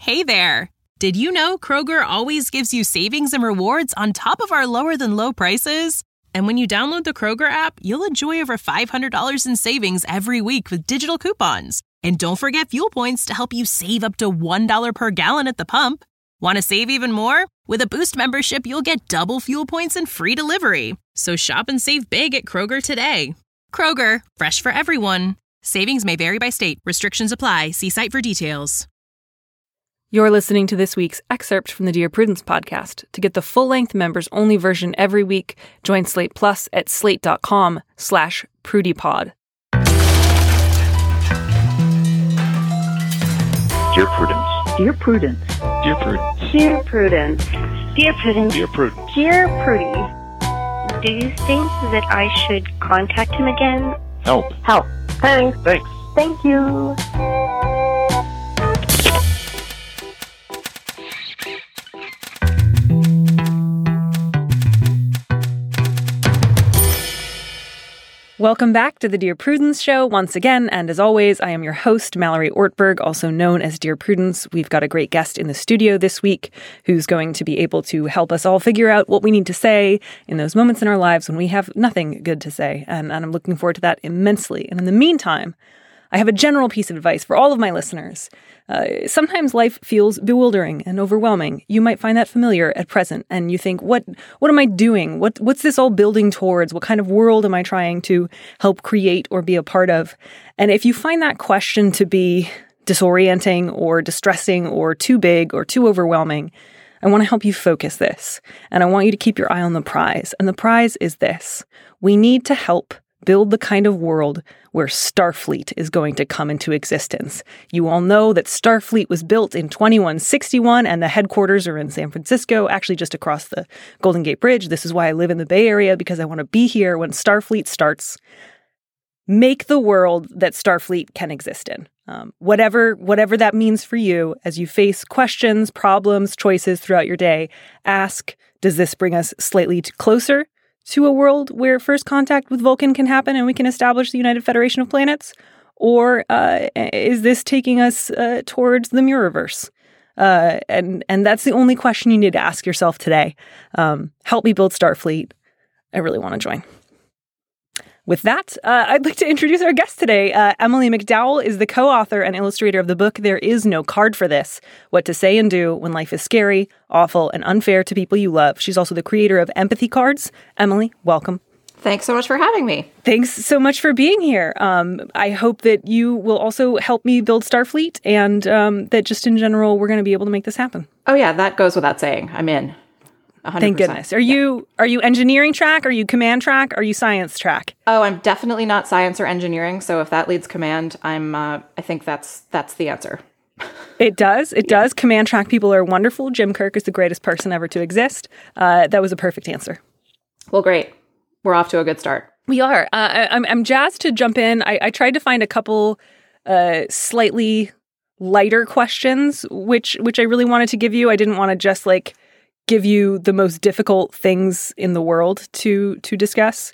Hey there! Did you know Kroger always gives you savings and rewards on top of our lower-than-low prices? And when you download the Kroger app, you'll enjoy over $500 in savings every week with digital coupons. And don't forget fuel points to help you save up to $1 per gallon at the pump. Want to save even more? With a Boost membership, you'll get double fuel points and free delivery. So shop and save big at Kroger today. Kroger, fresh for everyone. Savings may vary by state. Restrictions apply. See site for details. You're listening to this week's excerpt from the Dear Prudence podcast. To get the full-length members-only version every week, join Slate Plus at slate.com/prudypod. Dear Prudence. Dear Prudence. Dear Prudence. Dear Prudence. Dear Prudence. Dear Prudence. Dear Prudy. Do you think that I should contact him again? Help. Help. Thanks. Thanks. Thank you. Welcome back to the Dear Prudence Show once again, and as always, I am your host, Mallory Ortberg, also known as Dear Prudence. We've got a great guest in the studio this week who's going to be able to help us all figure out what we need to say in those moments in our lives when we have nothing good to say, and I'm looking forward to that immensely. And in the meantime, I have a general piece of advice for all of my listeners. Sometimes life feels bewildering and overwhelming. You might find that familiar at present, and you think, what am I doing? What's this all building towards? What kind of world am I trying to help create or be a part of? And if you find that question to be disorienting or distressing or too big or too overwhelming, I want to help you focus this. And I want you to keep your eye on the prize. And the prize is this. We need to help build the kind of world where Starfleet is going to come into existence. You all know that Starfleet was built in 2161 and the headquarters are in San Francisco, actually just across the Golden Gate Bridge. This is why I live in the Bay Area, because I want to be here when Starfleet starts. Make the world that Starfleet can exist in. Whatever that means for you as you face questions, problems, choices throughout your day, ask, does this bring us slightly closer to a world where first contact with Vulcan can happen and we can establish the United Federation of Planets? Or is this taking us towards the Mirrorverse? And that's the only question you need to ask yourself today. Help me build Starfleet. I really want to join. With that, I'd like to introduce our guest today. Emily McDowell is the co-author and illustrator of the book There Is No Card for This: What to Say and Do When Life is Scary, Awful, and Unfair to People You Love. She's also the creator of Empathy Cards. Emily, welcome. Thanks so much for having me. Thanks so much for being here. I hope that you will also help me build Starfleet and that just in general, we're going to be able to make this happen. Oh yeah, that goes without saying. I'm in. 100%. Thank goodness. Are you engineering track? Are you command track? Are you science track? Oh, I'm definitely not science or engineering. So if that leads command, I think that's the answer. It does. It does. Command track people are wonderful. Jim Kirk is the greatest person ever to exist. That was a perfect answer. Well, great. We're off to a good start. We are. I'm jazzed to jump in. I tried to find a couple slightly lighter questions, which I really wanted to give you. I didn't want to just give you the most difficult things in the world to discuss.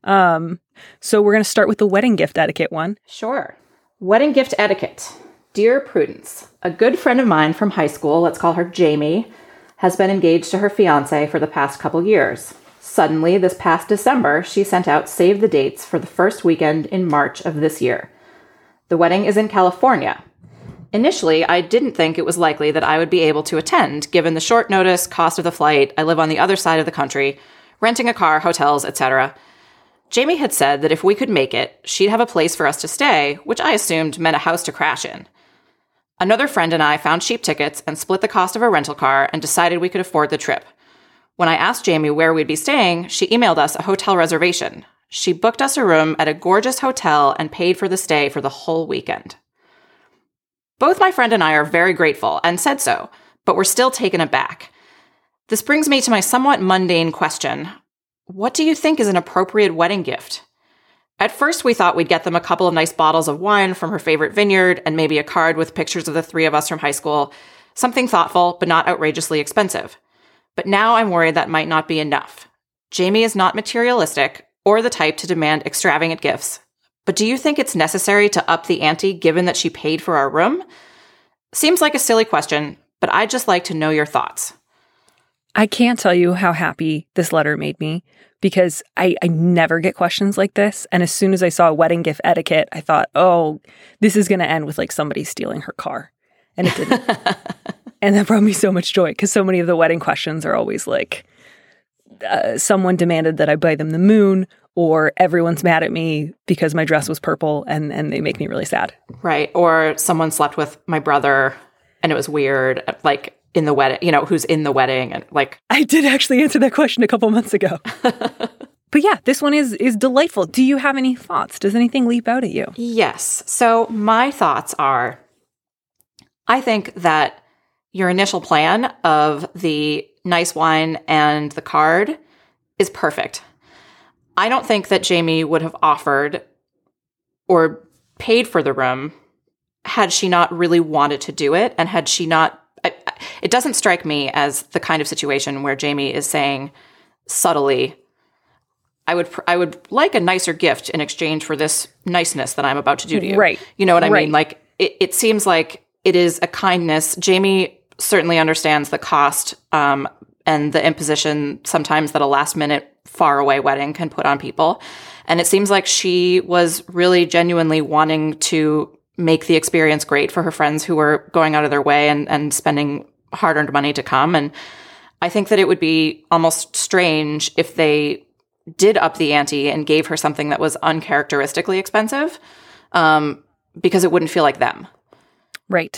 So we're going to start with the wedding gift etiquette one. Sure. Wedding gift etiquette. Dear Prudence, a good friend of mine from high school, let's call her Jamie, has been engaged to her fiancé for the past couple years. Suddenly, this past December, she sent out save the dates for the first weekend in March of this year. The wedding is in California. Initially, I didn't think it was likely that I would be able to attend, given the short notice, cost of the flight, I live on the other side of the country, renting a car, hotels, etc. Jamie had said that if we could make it, she'd have a place for us to stay, which I assumed meant a house to crash in. Another friend and I found cheap tickets and split the cost of a rental car and decided we could afford the trip. When I asked Jamie where we'd be staying, she emailed us a hotel reservation. She booked us a room at a gorgeous hotel and paid for the stay for the whole weekend. Both my friend and I are very grateful and said so, but we're still taken aback. This brings me to my somewhat mundane question. What do you think is an appropriate wedding gift? At first, we thought we'd get them a couple of nice bottles of wine from her favorite vineyard and maybe a card with pictures of the three of us from high school, something thoughtful but not outrageously expensive. But now I'm worried that might not be enough. Jamie is not materialistic or the type to demand extravagant gifts. But do you think it's necessary to up the ante given that she paid for our room? Seems like a silly question, but I'd just like to know your thoughts. I can't tell you how happy this letter made me because I never get questions like this. And as soon as I saw wedding gift etiquette, I thought, oh, this is going to end with like somebody stealing her car. And it didn't. And that brought me so much joy because so many of the wedding questions are always like, someone demanded that I buy them the moon, or everyone's mad at me because my dress was purple and they make me really sad. Right. Or someone slept with my brother and it was weird, like in the wedding, you know, who's in the wedding. And like, I did actually answer that question a couple months ago. But yeah, this one is delightful. Do you have any thoughts? Does anything leap out at you? Yes. So my thoughts are, I think that your initial plan of the nice wine and the card is perfect. I don't think that Jamie would have offered or paid for the room had she not really wanted to do it, and had she not, it doesn't strike me as the kind of situation where Jamie is saying subtly, I would like a nicer gift in exchange for this niceness that I'm about to do to you. Right. You know what I Right. mean? Like, it seems like it is a kindness. Jamie certainly understands the cost and the imposition sometimes that a last minute far away wedding can put on people. And it seems like she was really genuinely wanting to make the experience great for her friends who were going out of their way and spending hard-earned money to come. And I think that it would be almost strange if they did up the ante and gave her something that was uncharacteristically expensive, because it wouldn't feel like them. Right.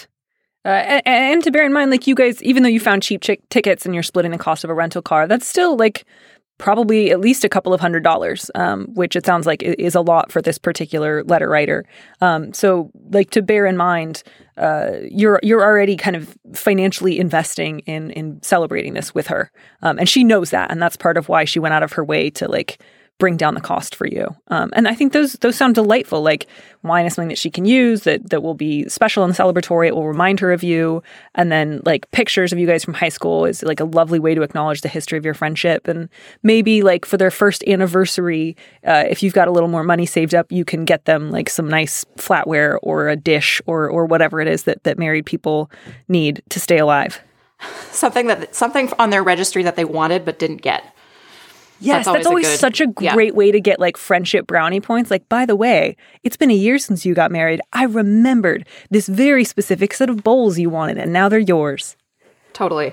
And to bear in mind, like, you guys, even though you found cheap tickets and you're splitting the cost of a rental car, that's still like probably at least a couple of $100s, which it sounds like is a lot for this particular letter writer. So like, to bear in mind, you're already kind of financially investing in celebrating this with her. And she knows that. And that's part of why she went out of her way to like bring down the cost for you. And I think those sound delightful. Like, wine is something that she can use that will be special and celebratory. It will remind her of you. And then like pictures of you guys from high school is like a lovely way to acknowledge the history of your friendship. And maybe like for their first anniversary, if you've got a little more money saved up, you can get them like some nice flatware or a dish or whatever it is that married people need to stay alive. Something on their registry that they wanted but didn't get. Yes, that's always such a great way to get like friendship brownie points. Like, by the way, it's been a year since you got married. I remembered this very specific set of bowls you wanted, and now they're yours. Totally.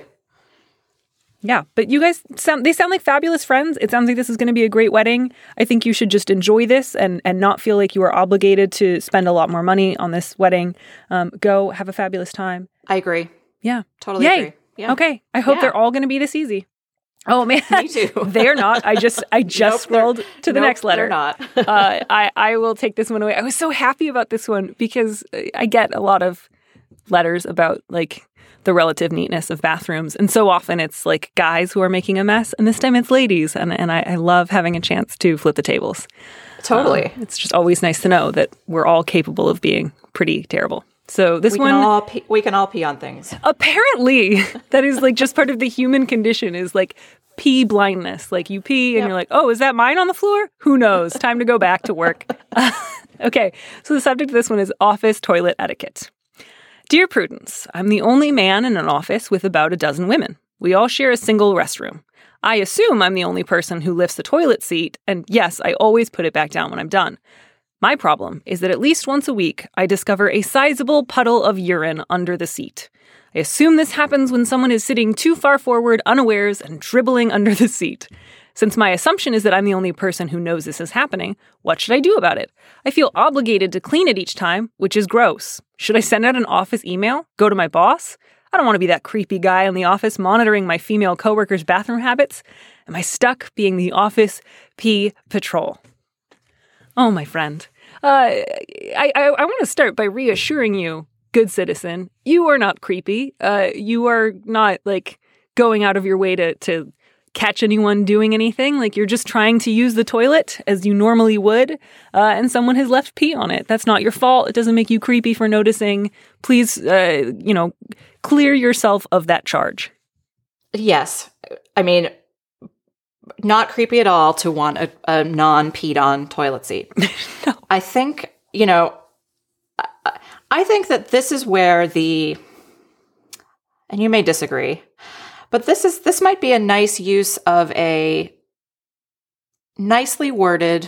Yeah, but you guys sound like fabulous friends. It sounds like this is going to be a great wedding. I think you should just enjoy this and not feel like you are obligated to spend a lot more money on this wedding. Go have a fabulous time. I agree. Yeah. Totally agree. Yeah. Okay. I hope they're all going to be this easy. Oh man, me too. They're not. I just scrolled to the next letter. They're not. I will take this one away. I was so happy about this one because I get a lot of letters about like the relative neatness of bathrooms, and so often it's like guys who are making a mess, and this time it's ladies, and I love having a chance to flip the tables. Totally. It's just always nice to know that we're all capable of being pretty terrible. So we can all pee on things. Apparently, that is like just part of the human condition is like pee blindness. Like you pee and you're like, oh, is that mine on the floor? Who knows? Time to go back to work. Okay, so the subject of this one is office toilet etiquette. Dear Prudence, I'm the only man in an office with about a dozen women. We all share a single restroom. I assume I'm the only person who lifts the toilet seat, and yes, I always put it back down when I'm done. My problem is that at least once a week, I discover a sizable puddle of urine under the seat. I assume this happens when someone is sitting too far forward, unawares, and dribbling under the seat. Since my assumption is that I'm the only person who knows this is happening, what should I do about it? I feel obligated to clean it each time, which is gross. Should I send out an office email? Go to my boss? I don't want to be that creepy guy in the office monitoring my female coworkers' bathroom habits. Am I stuck being the office pee patrol? Oh, my friend. I want to start by reassuring you, good citizen, you are not creepy. You are not, like, going out of your way to catch anyone doing anything. Like, you're just trying to use the toilet as you normally would, and someone has left pee on it. That's not your fault. It doesn't make you creepy for noticing. Please, clear yourself of that charge. Yes. I mean, not creepy at all to want a non-peed on toilet seat. No. I think, I think that this is where and you may disagree, but this might be a nice use of a nicely worded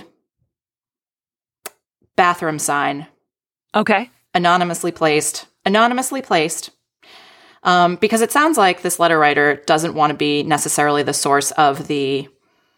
bathroom sign. Okay. Anonymously placed. Because it sounds like this letter writer doesn't want to be necessarily the source of the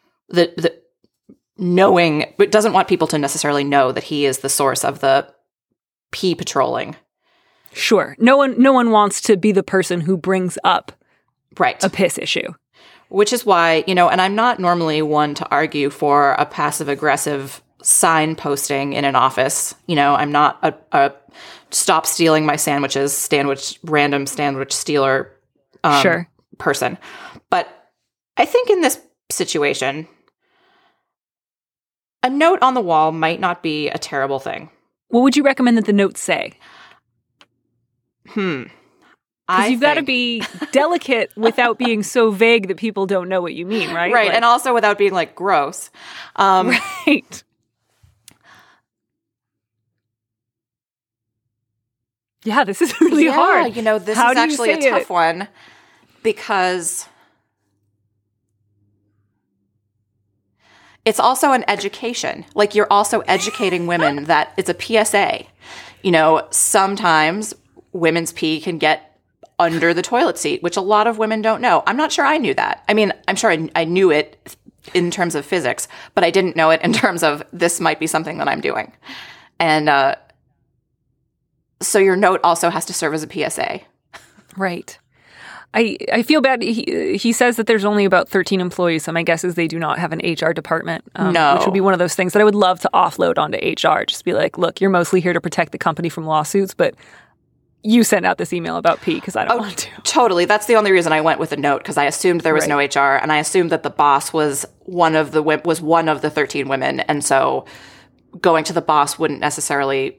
knowing, but doesn't want people to necessarily know that he is the source of the pee patrolling. Sure. No one wants to be the person who brings up a piss issue. Which is why, and I'm not normally one to argue for a passive-aggressive sign posting in an office. I'm not a stop stealing my sandwiches, random sandwich stealer person. But I think in this situation, a note on the wall might not be a terrible thing. What would you recommend that the notes say? Because you've got to be delicate without being so vague that people don't know what you mean, right? Right, and also without being, gross. Right. Yeah, this is really hard. This is actually a tough one because it's also an education. You're also educating women that it's a PSA. Sometimes women's pee can get under the toilet seat, which a lot of women don't know. I'm not sure I knew that. I mean, I'm sure I knew it in terms of physics, but I didn't know it in terms of this might be something that I'm doing. And so your note also has to serve as a PSA. Right. I feel bad. He says that there's only about 13 employees, so my guess is they do not have an HR department. No. Which would be one of those things that I would love to offload onto HR. Just be like, look, you're mostly here to protect the company from lawsuits, but you sent out this email about pee because I don't want to. Totally. That's the only reason I went with a note, because I assumed there was no HR, and I assumed that the boss was one of the 13 women, and so going to the boss wouldn't necessarily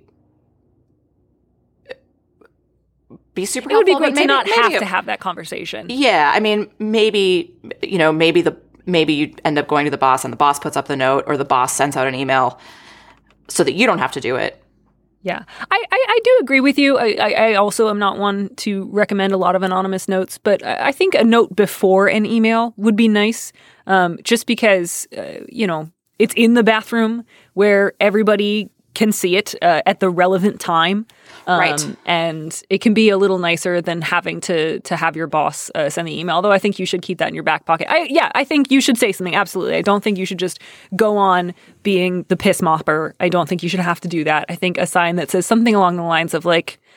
be super helpful. It would be great to not have to have that conversation. Yeah, I mean, maybe you end up going to the boss, and the boss puts up the note, or the boss sends out an email so that you don't have to do it. Yeah, I do agree with you. I also am not one to recommend a lot of anonymous notes, but I think a note before an email would be nice, just because, it's in the bathroom where everybody can see it at the relevant time. Right. And it can be a little nicer than having to have your boss send the email, though I think you should keep that in your back pocket. I think you should say something, absolutely. I don't think you should just go on being the piss mopper. I don't think you should have to do that. I think a sign that says something along the lines of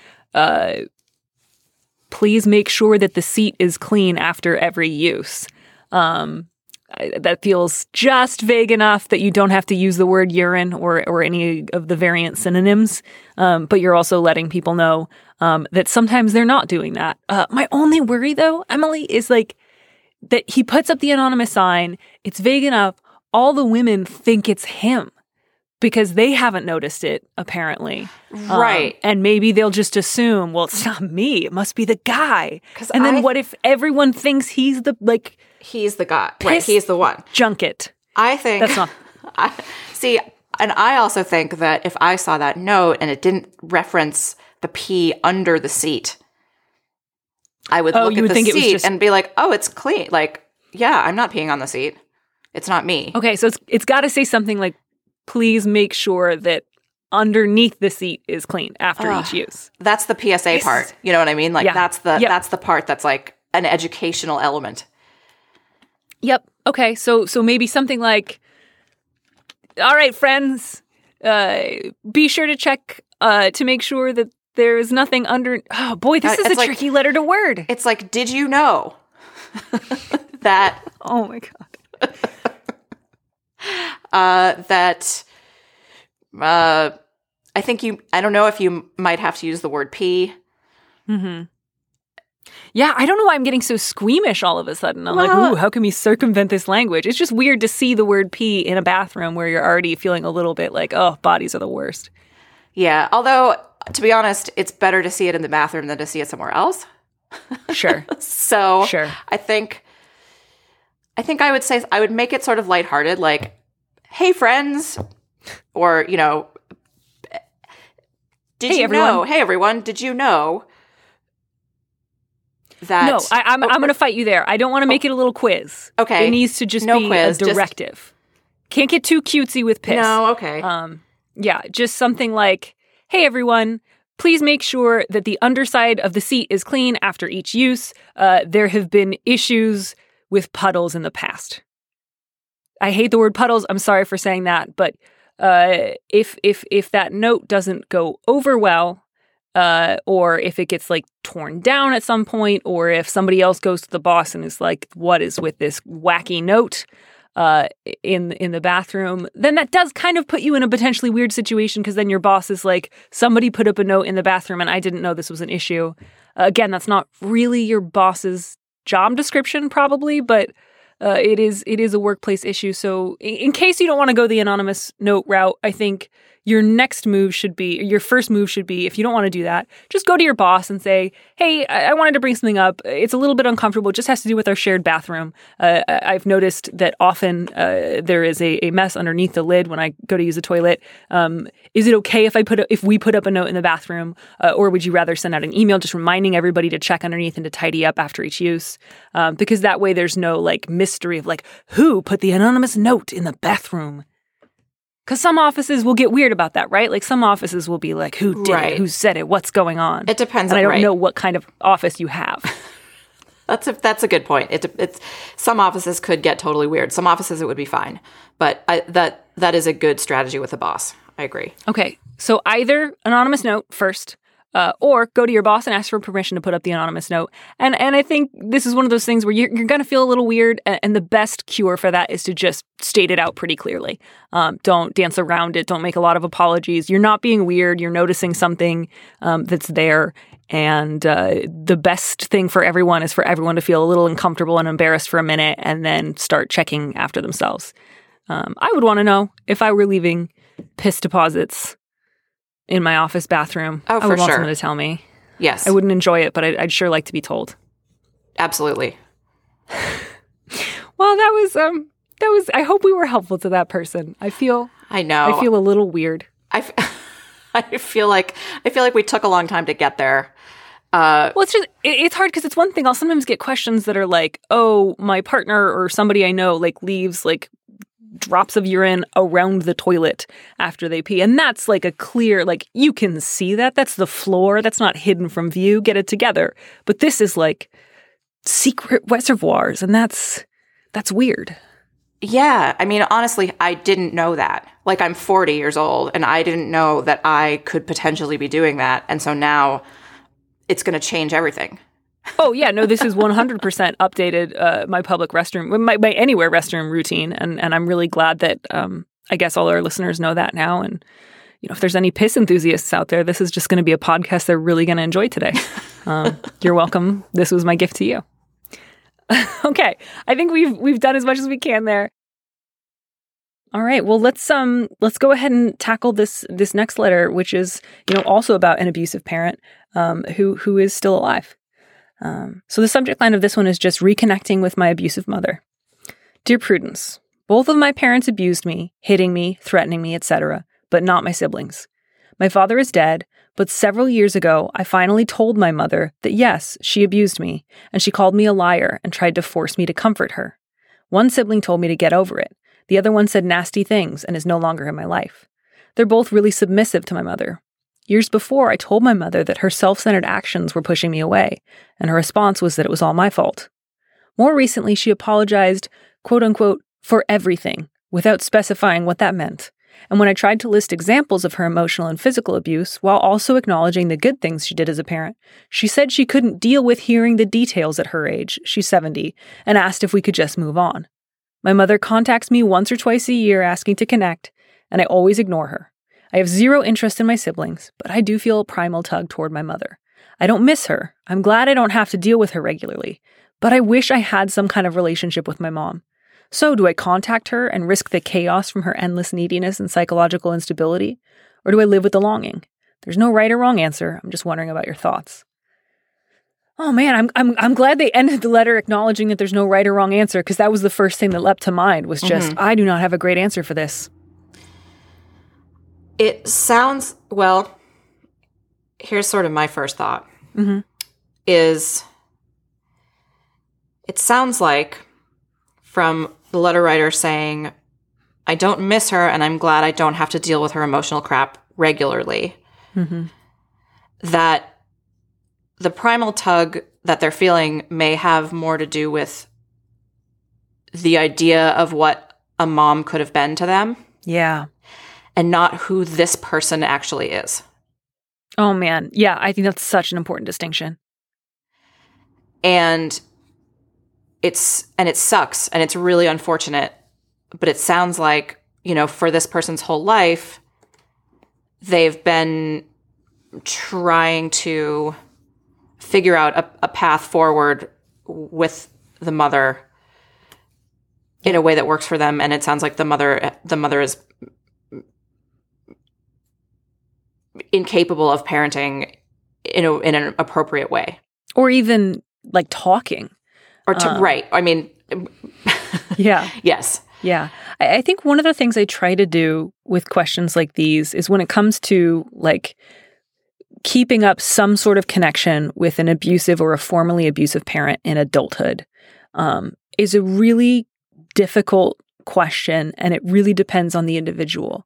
please make sure that the seat is clean after every use. That feels just vague enough that you don't have to use the word urine or any of the variant synonyms, but you're also letting people know that sometimes they're not doing that. My only worry, though, Emily, is that he puts up the anonymous sign. It's vague enough. All the women think it's him because they haven't noticed it, apparently. Right. And maybe they'll just assume, well, it's not me. It must be the guy. And then what if everyone thinks he's the, he's the guy. Right, he's the one. Junket. I think... That's not... And I also think that if I saw that note and it didn't reference the pee under the seat, I would look at the seat and be like, oh, it's clean. Yeah, I'm not peeing on the seat. It's not me. Okay, so it's got to say something like, please make sure that underneath the seat is clean after each use. That's the PSA part. You know what I mean? That's the part that's an educational element. Yep. Okay. So maybe something like, all right, friends, be sure to check to make sure that there is nothing under. Oh boy, this is a tricky letter to word. It's like, did you know that? Oh my God. That I think I don't know if you might have to use the word pee. Mm-hmm. Yeah, I don't know why I'm getting so squeamish all of a sudden. I'm like, ooh, how can we circumvent this language? It's just weird to see the word pee in a bathroom where you're already feeling a little bit like, oh, bodies are the worst. Yeah, although, to be honest, it's better to see it in the bathroom than to see it somewhere else. Sure. So sure. I think I would say, I would make it sort of lighthearted, like, hey, friends, or, did you know? Hey, everyone, did you know? that... No, I'm going to fight you there. I don't want to make it a little quiz. Okay. It needs to just No be quiz, a directive. Can't get too cutesy with piss. No, okay. Yeah, just something like, hey, everyone, please make sure that the underside of the seat is clean after each use. There have been issues with puddles in the past. I hate the word puddles. I'm sorry for saying that. But if that note doesn't go over well, or if it gets like torn down at some point, or if somebody else goes to the boss and is like, what is with this wacky note in the bathroom, then that does kind of put you in a potentially weird situation, because then your boss is like, somebody put up a note in the bathroom and I didn't know this was an issue. Again, that's not really your boss's job description probably, but it is a workplace issue. So in case you don't want to go the anonymous note route, I think your first move should be, if you don't want to do that, just go to your boss and say, hey, I wanted to bring something up. It's a little bit uncomfortable. It just has to do with our shared bathroom. I've noticed that often there is a mess underneath the lid when I go to use the toilet. Is it okay if we put up a note in the bathroom, or would you rather send out an email just reminding everybody to check underneath and to tidy up after each use? Because that way there's no like mystery of like, who put the anonymous note in the bathroom? Because some offices will get weird about that, right? Like some offices will be like, who did it? Who said it? What's going on? It depends. And I don't know what kind of office you have. That's a good point. It's some offices could get totally weird. Some offices it would be fine, but that is a good strategy with a boss. I agree. Okay, so either anonymous note first, or go to your boss and ask for permission to put up the anonymous note. And I think this is one of those things where you're going to feel a little weird, and the best cure for that is to just state it out pretty clearly. Don't dance around it. Don't make a lot of apologies. You're not being weird. You're noticing something that's there. And the best thing for everyone is for everyone to feel a little uncomfortable and embarrassed for a minute and then start checking after themselves. I would want to know if I were leaving piss deposits in my office bathroom. Oh, I would for want sure. someone to tell me. Yes. I wouldn't enjoy it, but I'd sure like to be told. Absolutely. Well, that was, I hope we were helpful to that person. I feel a little weird. I feel like we took a long time to get there. Well, it's hard because it's one thing. I'll sometimes get questions that are like, oh, my partner or somebody I know like leaves like drops of urine around the toilet after they pee. And that's like a clear, like you can see that. That's the floor. That's not hidden from view. Get it together. But this is like secret reservoirs, and that's weird. Yeah. I mean, honestly, I didn't know that. Like, I'm 40 years old, and I didn't know that I could potentially be doing that. And so now it's going to change everything. Oh, yeah. No, this is 100% updated my public restroom, my anywhere restroom routine. And I'm really glad that I guess all our listeners know that now. And, you know, if there's any piss enthusiasts out there, this is just going to be a podcast they're really going to enjoy today. You're welcome. This was my gift to you. Okay. I think we've done as much as we can there. All right. Well, let's go ahead and tackle this next letter, which is, you know, also about an abusive parent who is still alive. So the subject line of this one is just reconnecting with my abusive mother. Dear Prudence, both of my parents abused me, hitting me, threatening me, etc., but not my siblings. My father is dead, but several years ago, I finally told my mother that yes, she abused me, and she called me a liar and tried to force me to comfort her. One sibling told me to get over it. The other one said nasty things and is no longer in my life. They're both really submissive to my mother. Years before, I told my mother that her self-centered actions were pushing me away, and her response was that it was all my fault. More recently, she apologized, quote-unquote, for everything, without specifying what that meant. And when I tried to list examples of her emotional and physical abuse, while also acknowledging the good things she did as a parent, she said she couldn't deal with hearing the details at her age, she's 70, and asked if we could just move on. My mother contacts me once or twice a year asking to connect, and I always ignore her. I have zero interest in my siblings, but I do feel a primal tug toward my mother. I don't miss her. I'm glad I don't have to deal with her regularly, but I wish I had some kind of relationship with my mom. So do I contact her and risk the chaos from her endless neediness and psychological instability? Or do I live with the longing? There's no right or wrong answer. I'm just wondering about your thoughts. Oh man, I'm glad they ended the letter acknowledging that there's no right or wrong answer, because that was the first thing that leapt to mind was just, I do not have a great answer for this. It sounds, well, here's sort of my first thought, is It sounds like from the letter writer saying, I don't miss her and I'm glad I don't have to deal with her emotional crap regularly. Mm-hmm. That the primal tug that they're feeling may have more to do with the idea of what a mom could have been to them. Yeah. And not who this person actually is. Oh, man. Yeah, I think that's such an important distinction. And it sucks, and it's really unfortunate, but it sounds like, for this person's whole life, they've been trying to figure out a path forward with the mother in a way that works for them, and it sounds like the mother is incapable of parenting in an appropriate way, or even like talking, or right. I mean, yeah, yes, yeah. I think one of the things I try to do with questions like these is when it comes to like keeping up some sort of connection with an abusive or a formerly abusive parent in adulthood, is a really difficult question, and it really depends on the individual.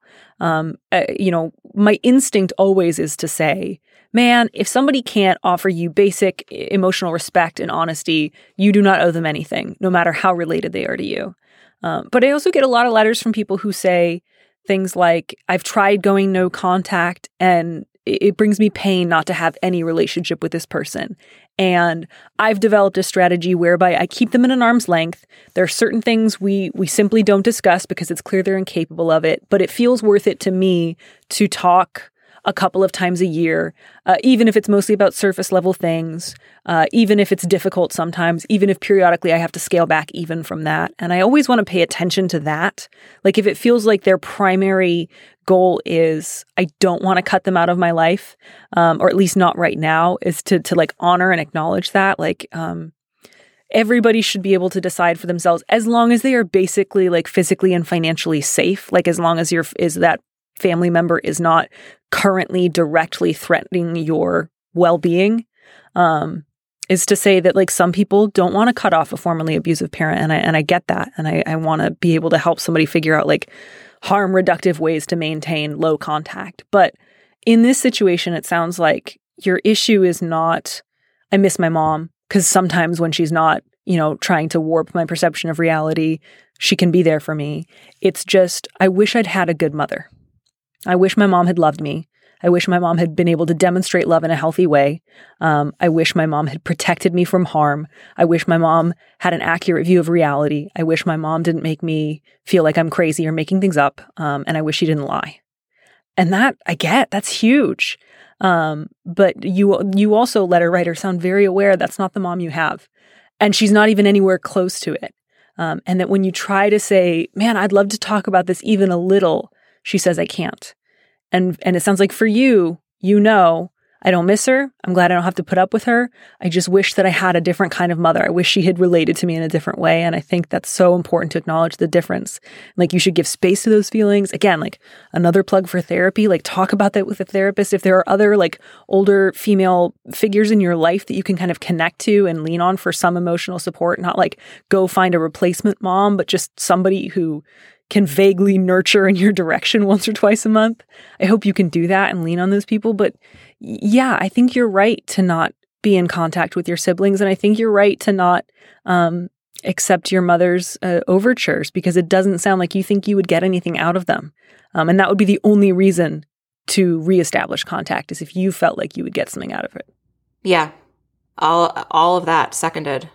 My instinct always is to say, man, if somebody can't offer you basic emotional respect and honesty, you do not owe them anything, no matter how related they are to you. But I also get a lot of letters from people who say things like, I've tried going no contact and it brings me pain not to have any relationship with this person. And I've developed a strategy whereby I keep them at an arm's length. There are certain things we simply don't discuss because it's clear they're incapable of it, but it feels worth it to me to talk a couple of times a year, even if it's mostly about surface level things, even if it's difficult sometimes, even if periodically I have to scale back even from that. And I always want to pay attention to that. Like if it feels like their primary goal is, I don't want to cut them out of my life, or at least not right now, is to like honor and acknowledge that. Like, everybody should be able to decide for themselves as long as they are basically like physically and financially safe. Like as long as that family member is not currently directly threatening your well-being, is to say that like some people don't want to cut off a formerly abusive parent. And I get that. And I want to be able to help somebody figure out like harm reductive ways to maintain low contact. But in this situation, it sounds like your issue is not, I miss my mom, because sometimes when she's not, trying to warp my perception of reality, she can be there for me. It's just, I wish I'd had a good mother. I wish my mom had loved me. I wish my mom had been able to demonstrate love in a healthy way. I wish my mom had protected me from harm. I wish my mom had an accurate view of reality. I wish my mom didn't make me feel like I'm crazy or making things up. And I wish she didn't lie. And that, I get, that's huge. But you also, letter writer, sound very aware that's not the mom you have. And she's not even anywhere close to it. And that when you try to say, man, I'd love to talk about this even a little, she says, I can't. And it sounds like for you, I don't miss her. I'm glad I don't have to put up with her. I just wish that I had a different kind of mother. I wish she had related to me in a different way. And I think that's so important to acknowledge the difference. Like you should give space to those feelings. Again, like another plug for therapy, like talk about that with a therapist. If there are other like older female figures in your life that you can kind of connect to and lean on for some emotional support, not like go find a replacement mom, but just somebody who can vaguely nurture in your direction once or twice a month. I hope you can do that and lean on those people. But yeah, I think you're right to not be in contact with your siblings. And I think you're right to not accept your mother's overtures, because it doesn't sound like you think you would get anything out of them. And that would be the only reason to reestablish contact, is if you felt like you would get something out of it. Yeah, all of that seconded.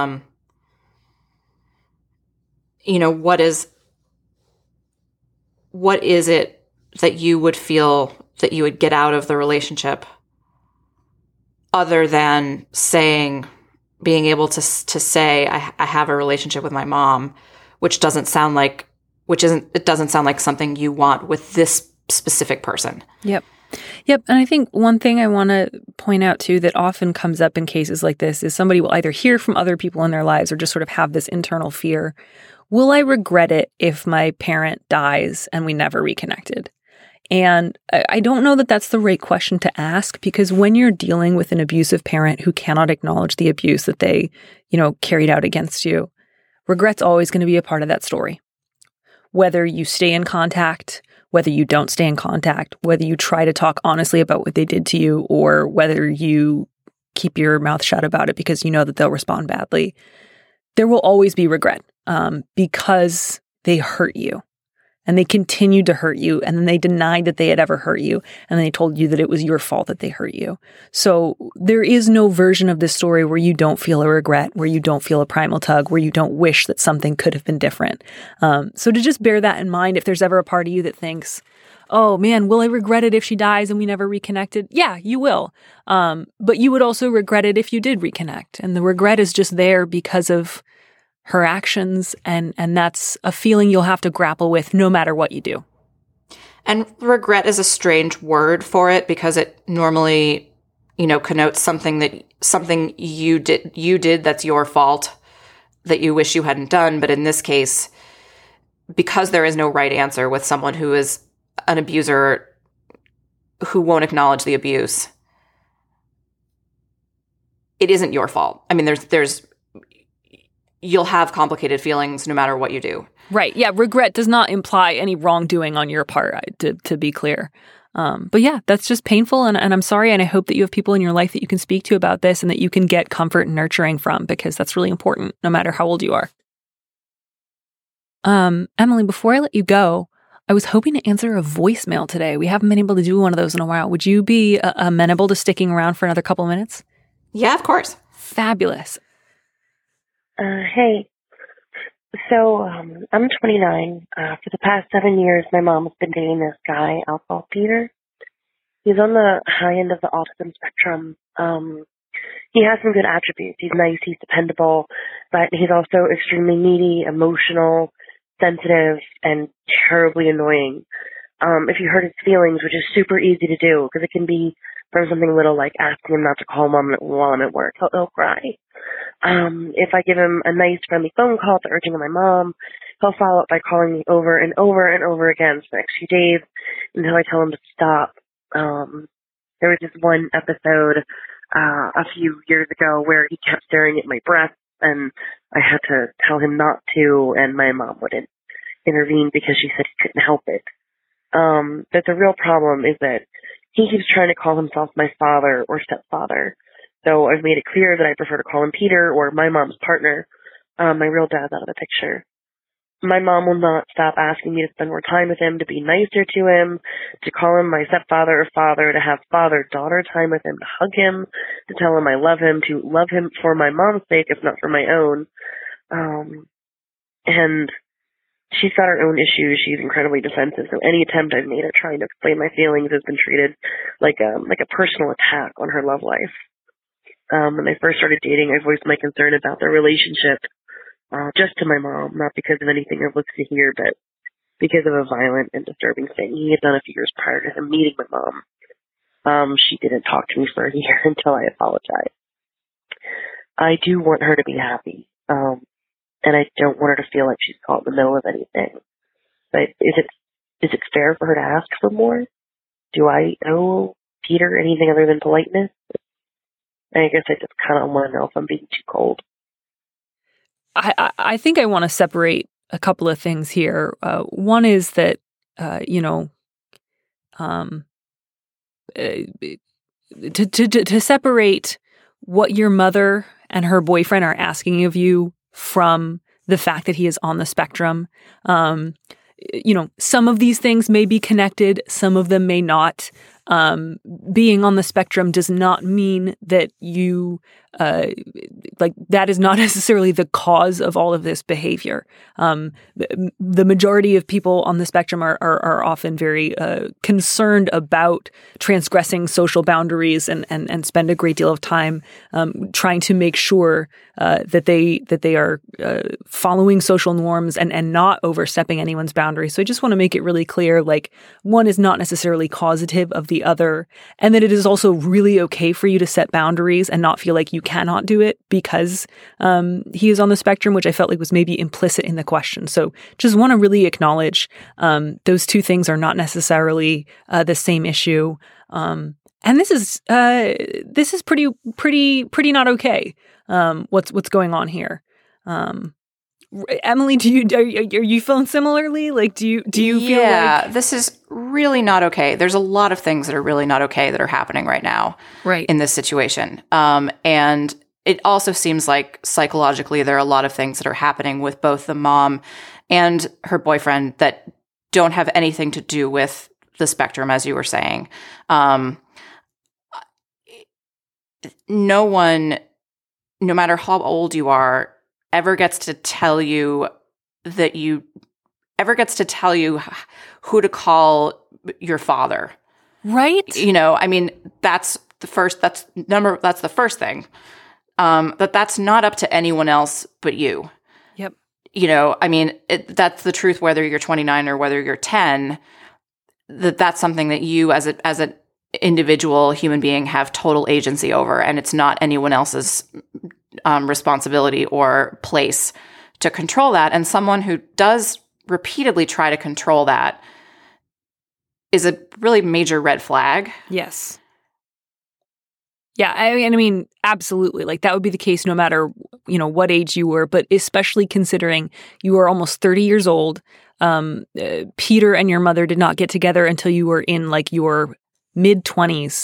What is it that you would feel that you would get out of the relationship other than being able to say, I have a relationship with my mom, it doesn't sound like something you want with this specific person. Yep. And I think one thing I want to point out too that often comes up in cases like this is somebody will either hear from other people in their lives or just sort of have this internal fear. Will I regret it if my parent dies and we never reconnected? And I don't know that that's the right question to ask, because when you're dealing with an abusive parent who cannot acknowledge the abuse that they, carried out against you, regret's always going to be a part of that story. Whether you stay in contact, whether you don't stay in contact, whether you try to talk honestly about what they did to you, or whether you keep your mouth shut about it because you know that they'll respond badly, there will always be regret because they hurt you. And they continued to hurt you, and then they denied that they had ever hurt you, and then they told you that it was your fault that they hurt you. So there is no version of this story where you don't feel a regret, where you don't feel a primal tug, where you don't wish that something could have been different. So to just bear that in mind, if there's ever a part of you that thinks, oh man, will I regret it if she dies and we never reconnected? Yeah, you will. But you would also regret it if you did reconnect. And the regret is just there because of her actions, and that's a feeling you'll have to grapple with no matter what you do. And regret is a strange word for it because it normally, connotes something you did that's your fault, that you wish you hadn't done. But in this case, because there is no right answer with someone who is an abuser who won't acknowledge the abuse, it isn't your fault. I mean, there's you'll have complicated feelings no matter what you do. Right. Yeah. Regret does not imply any wrongdoing on your part, to be clear. But yeah, that's just painful. And I'm sorry. And I hope that you have people in your life that you can speak to about this and that you can get comfort and nurturing from, because that's really important no matter how old you are. Emily, before I let you go, I was hoping to answer a voicemail today. We haven't been able to do one of those in a while. Would you be amenable to sticking around for another couple of minutes? Yeah, of course. Fabulous. Hey, so I'm 29. For the past 7 years, my mom has been dating this guy, I'll call Peter. He's on the high end of the autism spectrum. He has some good attributes. He's nice, he's dependable, but he's also extremely needy, emotional, sensitive, and terribly annoying. If you hurt his feelings, which is super easy to do, because it can be from something little like asking him not to call mom while I'm at work, he'll cry. If I give him a nice, friendly phone call at the urging of my mom, he'll follow up by calling me over and over and over again for the next few days until I tell him to stop. There was this one episode a few years ago where he kept staring at my breath, and I had to tell him not to, and my mom wouldn't intervene because she said he couldn't help it. But the real problem is that he keeps trying to call himself my father or stepfather. So I've made it clear that I prefer to call him Peter or my mom's partner. My real dad's out of the picture. My mom will not stop asking me to spend more time with him, to be nicer to him, to call him my stepfather or father, to have father-daughter time with him, to hug him, to tell him I love him, to love him for my mom's sake, if not for my own. And she's got her own issues. She's incredibly defensive. So any attempt I've made at trying to explain my feelings has been treated like a personal attack on her love life. When I first started dating, I voiced my concern about their relationship, just to my mom, not because of anything I looked to hear, but because of a violent and disturbing thing he had done a few years prior to him meeting my mom. She didn't talk to me for a year until I apologized. I do want her to be happy, and I don't want her to feel like she's caught in the middle of anything. But is it fair for her to ask for more? Do I owe Peter anything other than politeness? I guess I just kind of want to know if I'm being too cold. I think I want to separate a couple of things here. One is that, to separate what your mother and her boyfriend are asking of you from the fact that he is on the spectrum. Some of these things may be connected, some of them may not. Being on the spectrum does not mean that you, that is not necessarily the cause of all of this behavior. The majority of people on the spectrum are often very concerned about transgressing social boundaries and spend a great deal of time trying to make sure that they are following social norms and not overstepping anyone's boundaries. So I just want to make it really clear, one is not necessarily causative of the the other, and that it is also really okay for you to set boundaries and not feel like you cannot do it because he is on the spectrum, which I felt like was maybe implicit in the question. So just want to really acknowledge those two things are not necessarily the same issue. And this is pretty not okay. What's going on here? Emily, are you feeling similarly? Like, do you feel like this is really not okay? There's a lot of things that are really not okay that are happening right now, right, in this situation. And it also seems like psychologically there are a lot of things that are happening with both the mom and her boyfriend that don't have anything to do with the spectrum, as you were saying. No one, no matter how old you are, ever gets to tell you who to call your father. Right? I mean, that's the first thing. That's not up to anyone else but you. Yep. I mean, that's the truth, whether you're 29 or whether you're 10, that's something that you as an individual human being have total agency over, and it's not anyone else's responsibility or place to control that. And someone who does repeatedly try to control that is a really major red flag. Yes. Yeah, I mean, absolutely. Like, that would be the case no matter, what age you were, but especially considering you are almost 30 years old. Peter and your mother did not get together until you were in like your mid-20s.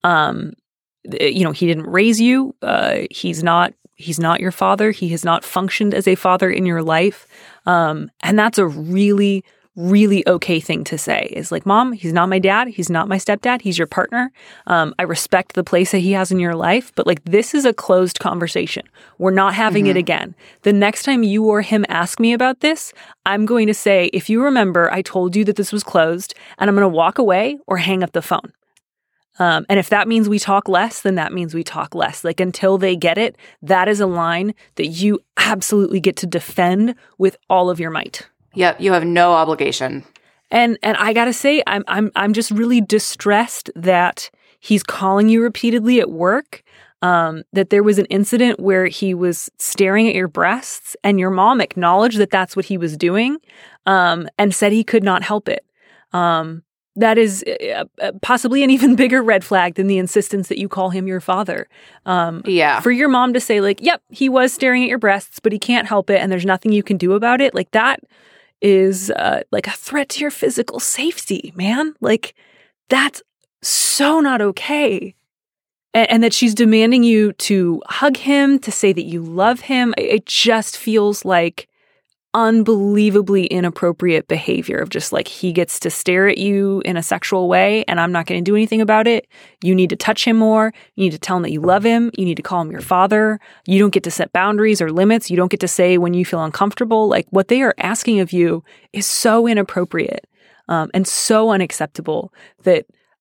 He didn't raise you. He's not your father. He has not functioned as a father in your life. And that's a really, really okay thing to say is like, Mom, he's not my dad. He's not my stepdad. He's your partner. I respect the place that he has in your life, but like, this is a closed conversation. We're not having it again. The next time you or him ask me about this, I'm going to say, if you remember, I told you that this was closed, and I'm going to walk away or hang up the phone. And if that means we talk less, then that means we talk less. Like, until they get it, that is a line that you absolutely get to defend with all of your might. Yep, you have no obligation. And I gotta say, I'm just really distressed that he's calling you repeatedly at work. That there was an incident where he was staring at your breasts, and your mom acknowledged that that's what he was doing, and said he could not help it. That is possibly an even bigger red flag than the insistence that you call him your father. For your mom to say like, yep, he was staring at your breasts, but he can't help it, and there's nothing you can do about it. Like, that is like a threat to your physical safety, man. Like, that's so not okay. And that she's demanding you to hug him, to say that you love him. It just feels like unbelievably inappropriate behavior of just like, he gets to stare at you in a sexual way and I'm not going to do anything about it. You need to touch him more. You need to tell him that you love him. You need to call him your father. You don't get to set boundaries or limits. You don't get to say when you feel uncomfortable. Like, what they are asking of you is so inappropriate and so unacceptable that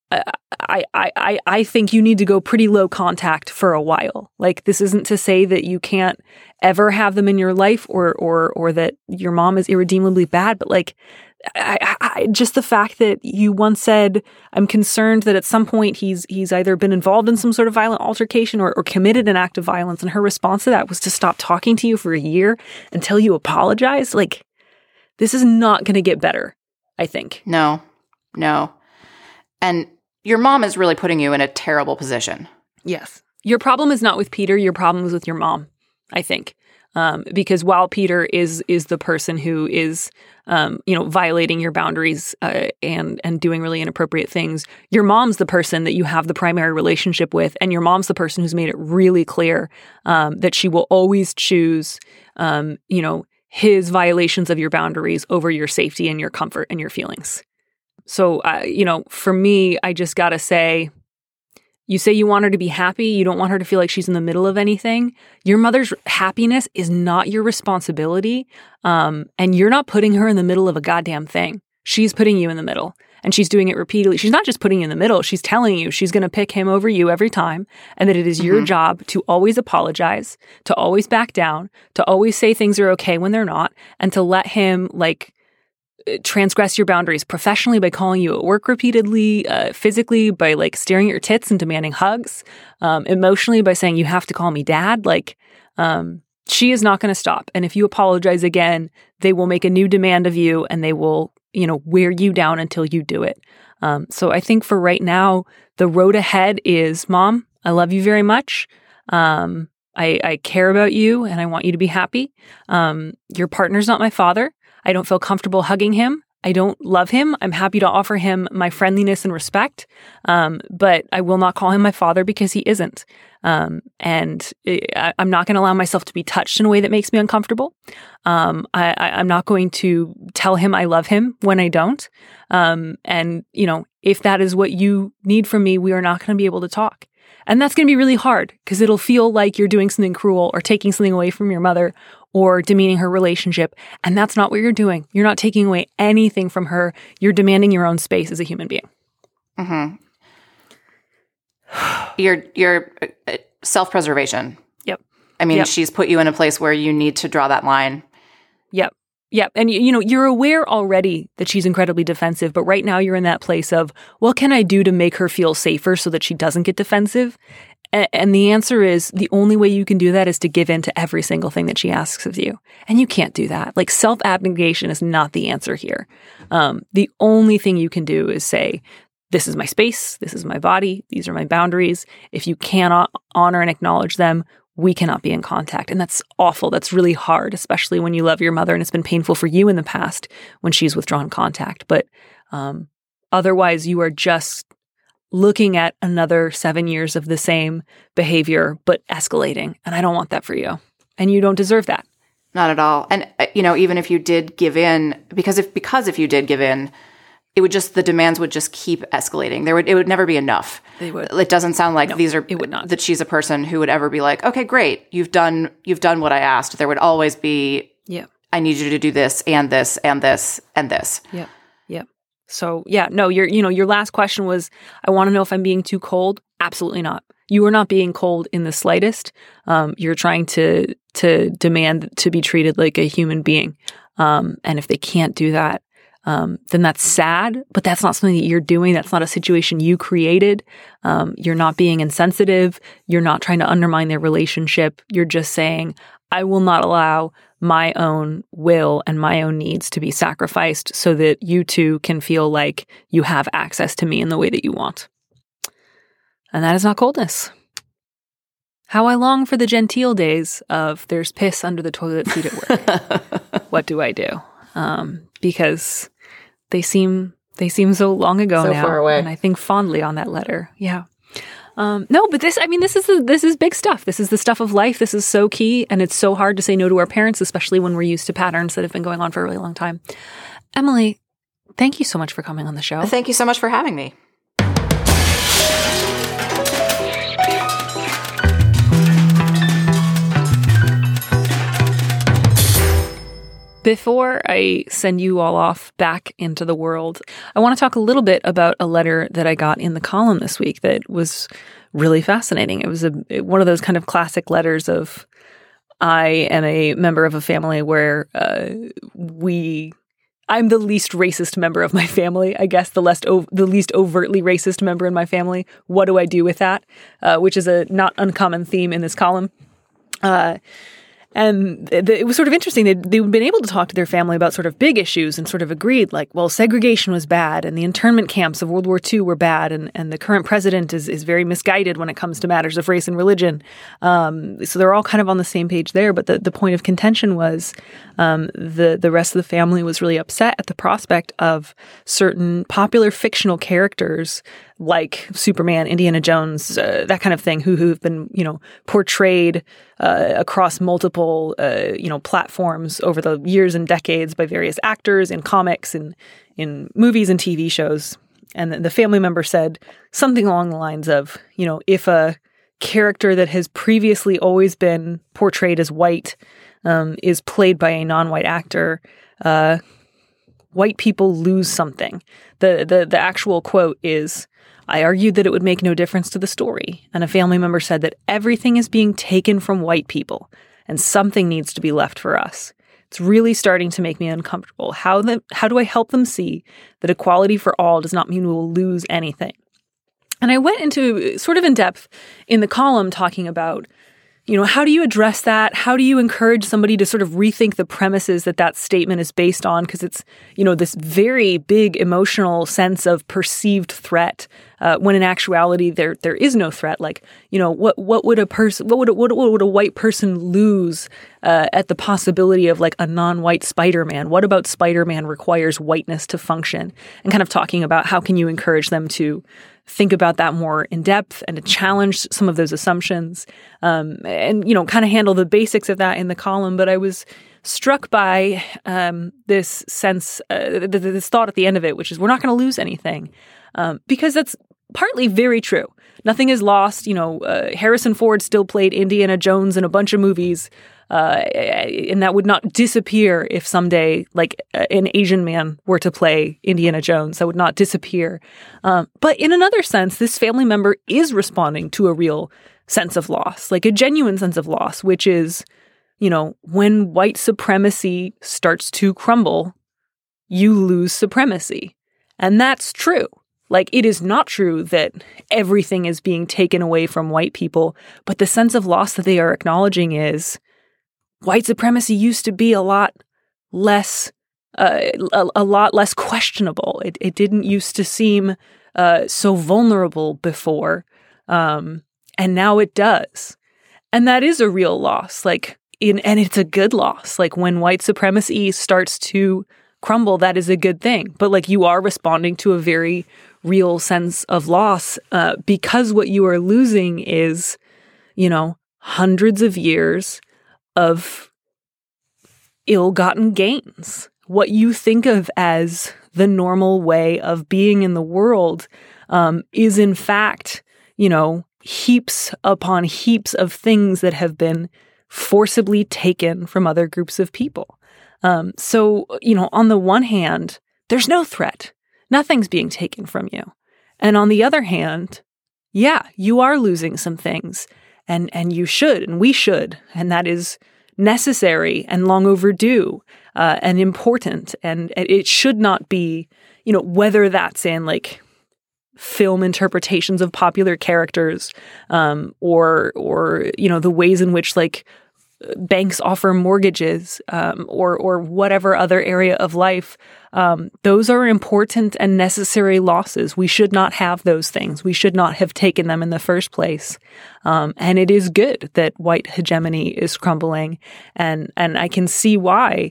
I think you need to go pretty low contact for a while. Like, this isn't to say that you can't ever have them in your life or that your mom is irredeemably bad, but like, I just the fact that you once said, I'm concerned that at some point he's either been involved in some sort of violent altercation or committed an act of violence, and her response to that was to stop talking to you for a year until you apologize. Like, this is not going to get better, I think. No. And your mom is really putting you in a terrible position. Yes. Your problem is not with Peter. Your problem is with your mom, I think. Because while Peter is the person who is, violating your boundaries and doing really inappropriate things, your mom's the person that you have the primary relationship with, and your mom's the person who's made it really clear that she will always choose, his violations of your boundaries over your safety and your comfort and your feelings. So, for me, I just got to say, you say you want her to be happy. You don't want her to feel like she's in the middle of anything. Your mother's happiness is not your responsibility. And you're not putting her in the middle of a goddamn thing. She's putting you in the middle, and she's doing it repeatedly. She's not just putting you in the middle. She's telling you she's going to pick him over you every time, and that it is your job to always apologize, to always back down, to always say things are okay when they're not, and to let him transgress your boundaries professionally by calling you at work repeatedly, physically by like staring at your tits and demanding hugs, emotionally by saying you have to call me dad. Like, she is not going to stop. And if you apologize again, they will make a new demand of you and they will, wear you down until you do it. So I think for right now, the road ahead is, Mom, I love you very much. I care about you and I want you to be happy. Your partner's not my father. I don't feel comfortable hugging him. I don't love him. I'm happy to offer him my friendliness and respect. But I will not call him my father because he isn't. And I'm not going to allow myself to be touched in a way that makes me uncomfortable. I'm not going to tell him I love him when I don't. And if that is what you need from me, we are not going to be able to talk. And that's going to be really hard because it'll feel like you're doing something cruel or taking something away from your mother or demeaning her relationship. And that's not what you're doing. You're not taking away anything from her. You're demanding your own space as a human being. Mm-hmm. Your self-preservation. Yep. I mean, Yep. She's put you in a place where you need to draw that line. Yep. Yep. And, you're aware already that she's incredibly defensive, but right now you're in that place of, what can I do to make her feel safer so that she doesn't get defensive? And the answer is, the only way you can do that is to give in to every single thing that she asks of you. And you can't do that. Like, self-abnegation is not the answer here. The only thing you can do is say, this is my space, this is my body, these are my boundaries. If you cannot honor and acknowledge them, we cannot be in contact. And that's awful. That's really hard, especially when you love your mother and it's been painful for you in the past when she's withdrawn contact. But otherwise, you are just looking at another 7 years of the same behavior, but escalating. And I don't want that for you. And you don't deserve that. Not at all. And, even if you did give in, because if you did give in, the demands would just keep escalating. It would never be enough. They would. It doesn't sound like it would not. That she's a person who would ever be like, okay, great. You've done what I asked. There would always be, I need you to do this and this and this and this. Yep. Yep. So your last question was, I want to know if I'm being too cold. Absolutely not. You are not being cold in the slightest. You're trying to demand to be treated like a human being. And if they can't do that, then that's sad, but that's not something that you're doing. That's not a situation you created. You're not being insensitive. You're not trying to undermine their relationship. You're just saying, I will not allow my own will and my own needs to be sacrificed so that you two can feel like you have access to me in the way that you want. And that is not coldness. How I long for the genteel days of there's piss under the toilet seat at work. What do I do? Because they seem so long ago so now, far away. And I think fondly on that letter. Yeah. No, but this is big stuff. This is the stuff of life. This is so key, and it's so hard to say no to our parents, especially when we're used to patterns that have been going on for a really long time. Emily, thank you so much for coming on the show. Thank you so much for having me. Before I send you all off back into the world, I want to talk a little bit about a letter that I got in the column this week that was really fascinating. It was one of those kind of classic letters of, I am a member of a family where I'm the least racist member of my family, I guess, the least overtly racist member in my family. What do I do with that? Which is a not uncommon theme in this column. And it was sort of interesting. They'd been able to talk to their family about sort of big issues and sort of agreed, like, well, segregation was bad and the internment camps of World War II were bad and the current president is very misguided when it comes to matters of race and religion. So they're all kind of on the same page there. But the point of contention was the rest of the family was really upset at the prospect of certain popular fictional characters like Superman, Indiana Jones, that kind of thing, who've been, portrayed across multiple, platforms over the years and decades by various actors in comics and in movies and TV shows. And the family member said something along the lines of, if a character that has previously always been portrayed as white is played by a non-white actor, white people lose something. The actual quote is, I argued that it would make no difference to the story, and a family member said that everything is being taken from white people, and something needs to be left for us. It's really starting to make me uncomfortable. How do I help them see that equality for all does not mean we will lose anything? And I went into sort of in depth in the column talking about, how do you address that? How do you encourage somebody to sort of rethink the premises that statement is based on? Because it's, this very big emotional sense of perceived threat, when in actuality there is no threat. Like, what would a white person lose at the possibility of like a non-white Spider-Man? What about Spider-Man requires whiteness to function? And kind of talking about how can you encourage them to think about that more in depth and to challenge some of those assumptions, and kind of handle the basics of that in the column. But I was struck by this sense, this thought at the end of it, which is we're not going to lose anything, because that's partly very true. Nothing is lost. Harrison Ford still played Indiana Jones in a bunch of movies, and that would not disappear if someday, like, an Asian man were to play Indiana Jones. That would not disappear. But in another sense, this family member is responding to a real sense of loss, like a genuine sense of loss, which is, when white supremacy starts to crumble, you lose supremacy. And that's true. Like, it is not true that everything is being taken away from white people, but the sense of loss that they are acknowledging is white supremacy used to be a lot less questionable. It didn't used to seem so vulnerable before, and now it does. And that is a real loss. And it's a good loss. Like, when white supremacy starts to crumble, that is a good thing. But you are responding to a very real sense of loss, because what you are losing is, hundreds of years of ill-gotten gains. What you think of as the normal way of being in the world is in fact, heaps upon heaps of things that have been forcibly taken from other groups of people. So, on the one hand, there's no threat. Nothing's being taken from you. And on the other hand, yeah, you are losing some things. And you should, and we should. And that is necessary and long overdue, and important. And it should not be, whether that's in film interpretations of popular characters, or the ways in which banks offer mortgages, or whatever other area of life. Those are important and necessary losses. We should not have those things. We should not have taken them in the first place. And it is good that white hegemony is crumbling. And I can see why,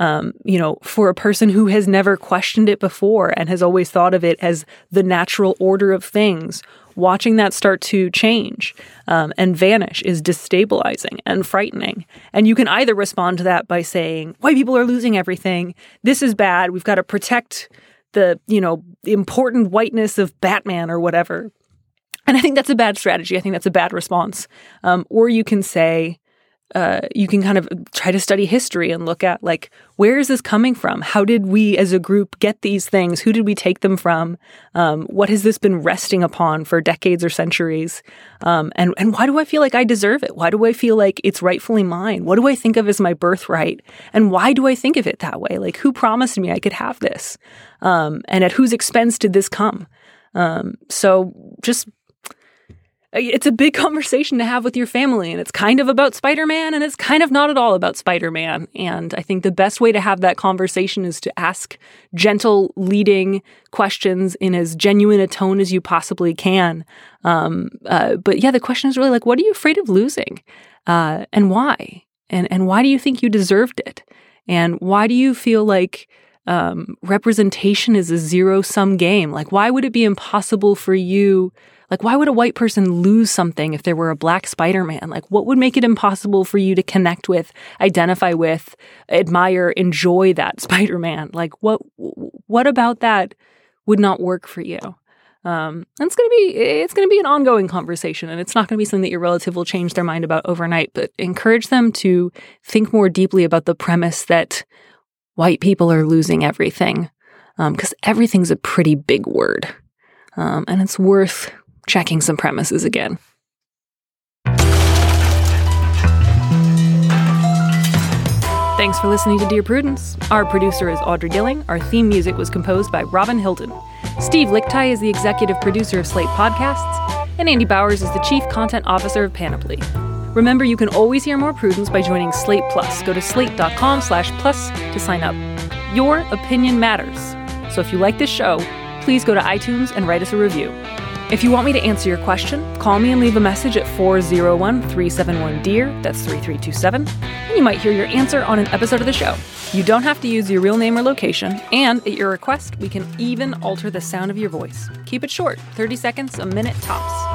for a person who has never questioned it before and has always thought of it as the natural order of things, watching that start to change and vanish is destabilizing and frightening. And you can either respond to that by saying, white people are losing everything. This is bad. We've got to protect the, important whiteness of Batman or whatever. And I think that's a bad strategy. I think that's a bad response. Or you can say, you can kind of try to study history and look at where is this coming from? How did we as a group get these things? Who did we take them from? What has this been resting upon for decades or centuries? And why do I feel like I deserve it? Why do I feel like it's rightfully mine? What do I think of as my birthright? And why do I think of it that way? Who promised me I could have this? And at whose expense did this come? So just... It's a big conversation to have with your family, and it's kind of about Spider-Man, and it's kind of not at all about Spider-Man. And I think the best way to have that conversation is to ask gentle, leading questions in as genuine a tone as you possibly can. But yeah, the question is really what are you afraid of losing? And why? And why do you think you deserved it? And why do you feel like representation is a zero-sum game? Why would it be impossible for you? Why would a white person lose something if there were a black Spider-Man? What would make it impossible for you to connect with, identify with, admire, enjoy that Spider-Man? What about that would not work for you? And it's going to be an ongoing conversation, and it's not going to be something that your relative will change their mind about overnight, but encourage them to think more deeply about the premise that white people are losing everything, because everything's a pretty big word, and it's worth checking some premises again. Thanks for listening to Dear Prudence. Our producer is Audrey Gilling. Our theme music was composed by Robin Hilton. Steve Lichtai is the executive producer of Slate Podcasts, and Andy Bowers is the chief content officer of Panoply. Remember, you can always hear more Prudence by joining Slate Plus. Go to slate.com/plus to sign up. Your opinion matters. So if you like this show, please go to iTunes and write us a review. If you want me to answer your question, call me and leave a message at 401-371-DEAR, that's 3327, and you might hear your answer on an episode of the show. You don't have to use your real name or location, and at your request, we can even alter the sound of your voice. Keep it short, 30 seconds, a minute tops.